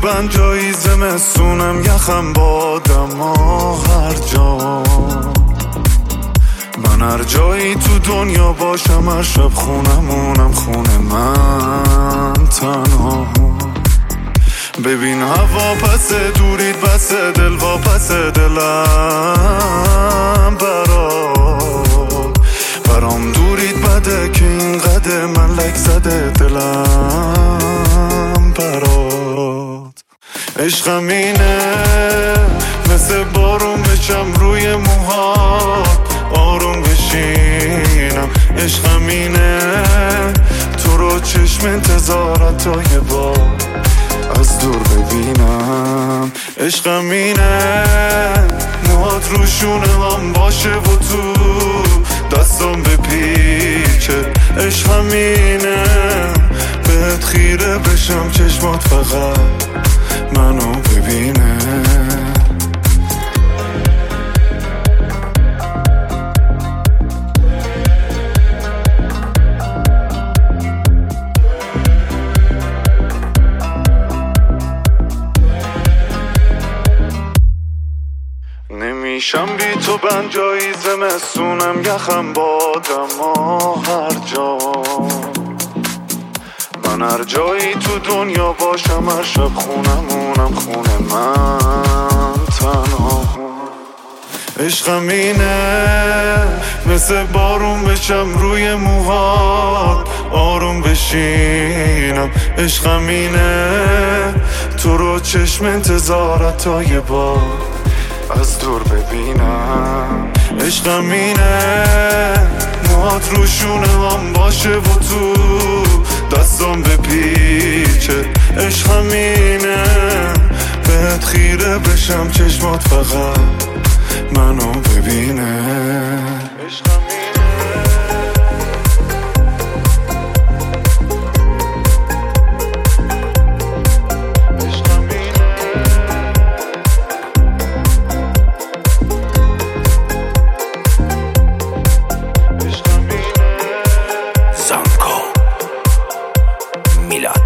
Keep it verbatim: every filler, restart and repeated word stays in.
بند جایی زمستونم یخم بادم ها هر جا من هر جایی تو دنیا باشم هر شب خونمونم خونه من تنها ببین هوا پس دورید بس دل وا پس دلم برات برام دورید بده که این قده من لک زده دلم برات عشقم اینه مثل بارون بچم روی موهات آروم بشینم عشقم اینه تو رو چشم انتظارت تا یه بار از دور ببینم عشقم اینه موهات روشونه هم باشه و تو دستم بپیچه عشقم اینه بهت خیره بشم چشمات فقط منو ببینه نمیشم بی تو بند جایی زمستونم یخم بادم ها هر جا من هر جایی تو دنیا باشم هر شب خونمونم خونه من تنها عشقم اینه مثل بارون بشم روی موهات آروم بشینم عشقم اینه تو رو چشم انتظارت تا یه بار از دور ببینم عشقم اینه موهات روشونه هم باشه و تو دستم بپیچه عشقم اینه بهت خیره بشم چشمات فقط منو ببینه عشقم Milan